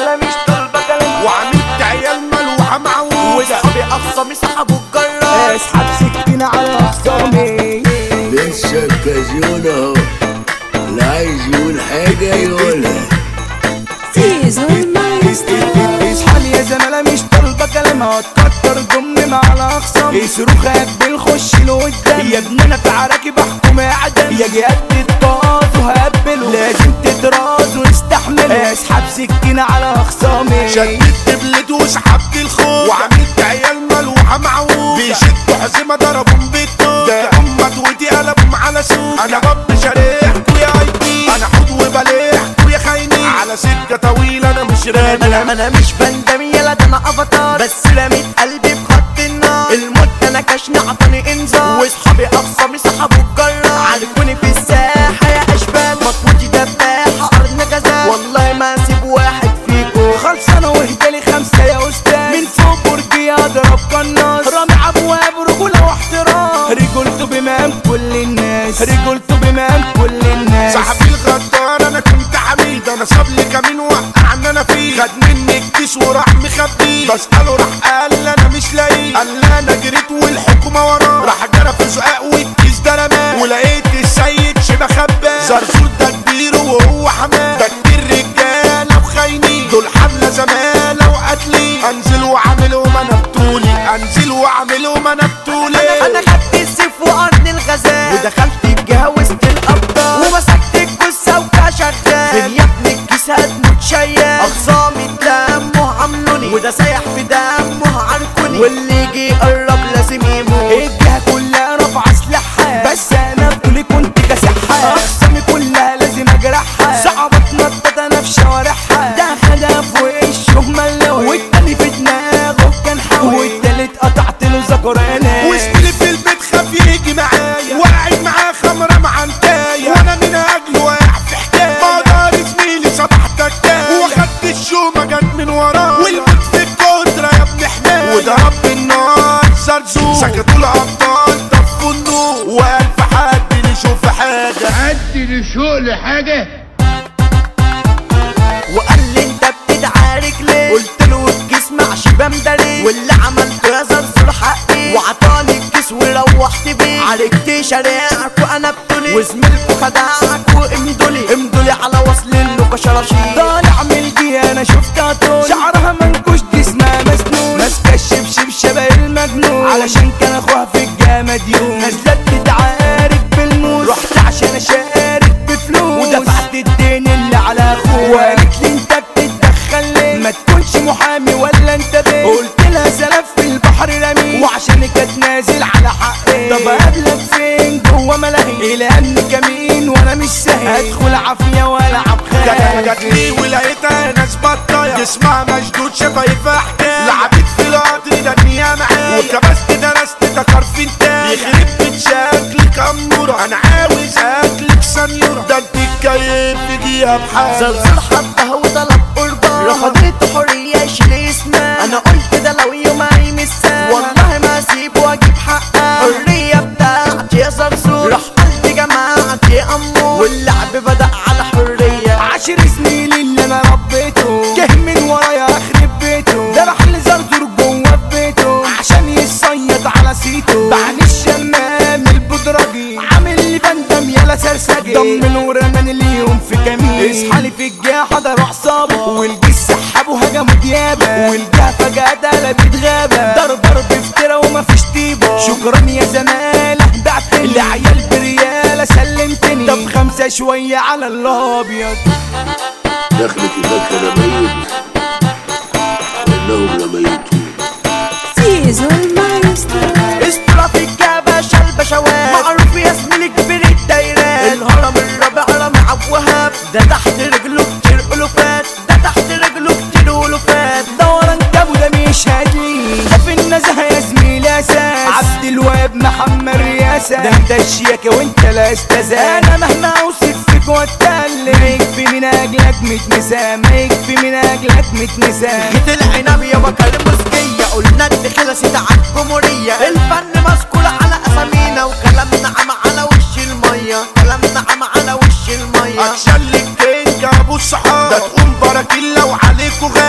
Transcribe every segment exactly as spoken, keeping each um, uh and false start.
زمالة مش طالبة كلام، وعملت عيال ملوحة معوجة، واصحابي اخصامي سحبوا الجرة، اسحب سكينة على اخصامي. لسه الكازيون اهو، اللي عايز يقول حاجة يقولها. سيزو المايسترو. اصحى يا زمالة مش طالبة كلام، هتكتر ضمن مع الاخصام، يصرخ هبل خش لقدام، يا ابني انا في عراكي بحكم اعدام، يا جهات تتطاز وهبله لازم تتراز واستحمله، اسحب سكينة على اخصامي. شددت بلد وسحبت الخوف، وعملت عيال ملوحة معوجة، بيشدوا حزمة ضربهم بالطوب، ده هم توتي قلبهم على سوق، انا باب شريحكوا يا ايدي، انا حوض وبليحكوا يا خاينين، على سكة طويلة انا مش راجع. انا انا مش بندم يلا ده انا افاتار، بس رميت قلبي في خط النار، الموت انا كشني عطاني انذار، واصحابي اخصامي سحبوا الجرة، عارفوني في الساحة يا اشبال، مطوتي دباحة ارضنا جزال، والله ما اسيب واحد فيكو، خلصانة واهدالي خمسة يا استاذ، من فوق برجي اضرب قناص، رامي ابواب رجولة واحترام، رجولته بمام كل الناس، رجولته بمام كل الناس. صاحبي الغدار انا كنت حميد، انا ساب لي كمين وقعني انا فيه، خد مني الكيس وراح مخبيه، بسأله راح قال انا مش لاقيه، قال لي انا جريت والحكومة وراه، راح جرى في زقاق والكيس ده رماه، ولقيت السيد شبه خباه، زرزور ده كبير وهو حماه، ده كتير رجالة وخاينين، دول حملة زمالة وقتلي، انزل واعملهم انا بطولي، انزل واعملهم انا بطولي. انا خدت السيف وقرن الغزال، ودخلت الجهة وسط الابطال، ومسكت الجثة وكشغال، فين يا ابني الكيس هتموت شيال، اخصامي اتلموا عملوني، وده سايح في دمه عركوني، واللي يجي يقرب لازم يموت، الجهة كلها رافعة سلاحها، بس انا بطولي كنت كاسحها، اخصامي كلها لازم اجرحها، صعبة تنطط انا في شوارعها، ده خدها في وشه ملوي، والتاني في دماغه كان حاوي، والتالت قطعت له ذكراني، وزميلي في البيت خاف يجي معايا، وقعد معاه خمرة معنتاية، وانا من اجله واقع في حكاية، مقدار زميلي صبح تكاية، واخدت الشومة جت من وراه، والموت في الكترة يا ابن حماية، وضرب بالنار زرزور، سكتوا الابطال طفوا النور، والف حد يشوف حاجة، حد يشوق لحاجة. وقال لي انت بتدعارك ليه، قلت له الكيس مع شبام ده ليه، واللي عملته يا زرزور حقي، وعطاني الكيس وروحت بيه، عالجت شارعك وانا بطولي، وزميلكوا خدعك وامدولي، امدولي على وصل اللوكا شراشير، طالع من الجهة انا شفتها طول، شعرها منكوش جسمها مسنون، ماسكة الشبشب شبه المجنون، علشان كان اخوها في الجهة مديون، نزلت تتعارك بالموس، رحت عشان اشارك بفلوس، ودفعت الدين اللي على اخوها، وقالت لي انت بتتدخل ليه، ما تكونش محامي ولا انت بيه، قلت لها سلف في البحر رمي، وعشان كانت نازل على حقي، طب اقابلك فين جوه ملاهي، الى ان كمين وانا مش سهل، ادخل عافية والعب خير، جت لي ولقيتها ناس بطاية، جسمها مشدود شفايفها حكاية، لعبت في القطر دنيا معايا، وكبست درست تكر في انتايا، يخرب بيت شكلك أمورة، أنا عاوز أكلك سنيورة، ده انت الكيف تجيها بحالة، زلزال حطها وطلب قربان، رفضت حرية يشيل اسمها، انا قلت ده لو يوم هيمسها، والله ما اسيب واجيب حقها، الحرية بتاعتي يا زرزور، راح قلبي جماعتي امور، واللعب بدأ على حرية، عاشر زميلي اللي انا ربيته، جه من ورايا اخرب بيته، ده راح لزرزور جوه في بيته، عشان يصيد على سيته، بعد الشمام البدرجي، عامل لي بندم يالا سرسجي، ضمن ورمان اليوم في كمين، اصحالي في الجاه حضروا عصابة، والجيش سحبوا هجموا ديابة، والجاه فجأة قلبت غابة، ضرب ضرب افترا ومفيش طيبة، شكرا يا زمالة بعتني، العيال بريالة سلمتني، طب خمسة شوية على الابيض، دخلت الفكرة ميت وإنهم لميتون. سيزو المايسترو. اسطورة في الجبشة البشوات، معروف يا زميلي كبير الدايرات، الهرم الرابع رامي عبد وهاب، ده تحت رجله كتير ألوفات، ده تحت رجله كتير ألوفات، دوران جابو ده مش هادي، ده في النزهة يا زميلي اساس، عبد الوهاب محمد رياسة، ده انت الشياكة وانت لا استاذ، انا مهما اوصف فيك واتكلم، ما يكفي من اجلك ميت نساء، ما يكفي من اجلك ميت نساء، جيت العنب يا بكر مسكية، قلنا الدخلة سيدة عالجمهورية، الفن مسكول على اسامينا، وكلامنا عم على وش المية، كلامنا عم على وش المية، أكشن لك كينج أبو الصحاب، ده تقوم براكيلا وعليكوا غاب،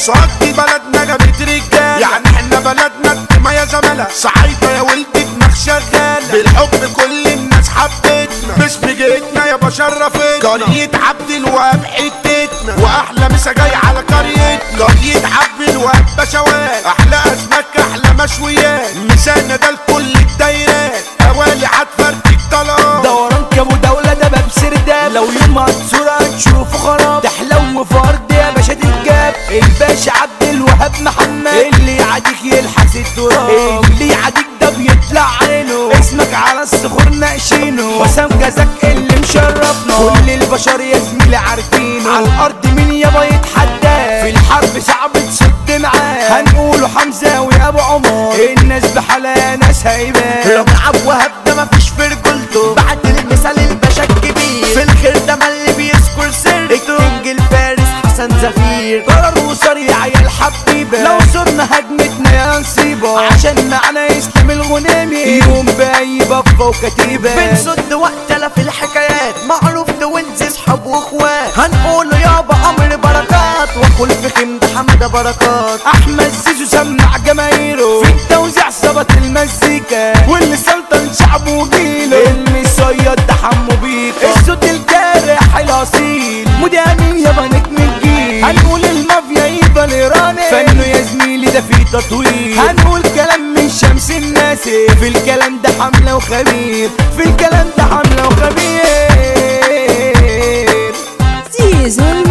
صاج دي بلدنا جابت رجال، يعني احنا بلدنا التما يا زملاء، صعيدة يا ولدي دماغ شغالة، بالحب كل الناس حبتنا، مش بجيتنا يا بشرفتنا، قرية عبد الوهاب حتتنا، واحلى مسا جاي على قريتنا، قرية عبد الوهاب بشوات، احلى اسماك احلى مشويات، مسانا ده لكل الدايرات، اوالي هتفرتك طلقات، دوران كابو دولة ده باب سرداب، لو يوم هتصورة هتشوفه خراب، تحلو فرد يا باشا تتجاب، الباشا عبد الوهاب محمد، اللي يعاديك يلحس التراب، اللي يعاديك ده بيطلع عينه، اسمك على الصخور ناقشينه، حسام جزاك اللي مشرفنا، كل البشر يا زميلي عارفينه، على الارض مين يابا يتحدى، في الحرب صعب تصد معاه، هنقوله حمزة ويا ابو عمر، الناس بحالها ناس هيبان، ربيع ابو وهاب ده مفيش في رجولته، بعد المثال الباشا الكبير، في الخير ده ما اللي بيذكر سر، الكينج الفارس حسن زفير، قرر وسريع يا الحبيبة، لو صرنا هجمتنا يا نصيبة، عشان معنا يسلم الغنيمي، يقوم باي بفة وكتيبة، بنسد وقتنا في الحكايات، معروف توينز اصحاب واخوات، هنقوله يابا امر بركات، واخو الفخم ده حمده بركات، احمد زيزو سمع جماهيره، في التوزيع ظبط المزيكا، واللي سلطن شعبه وجيله، المصيد ده حمو بيكا، الصوت الجارح الاصيل، مدامين يابا نجم الجيل، هنقول المافيا يبقى الايراني، فانه يا زميلي ده فيه تطوير، هنقول كلام من شمس الناسي، في الكلام ده حملة وخبير، في الكلام ده حملة وخبير. زيزو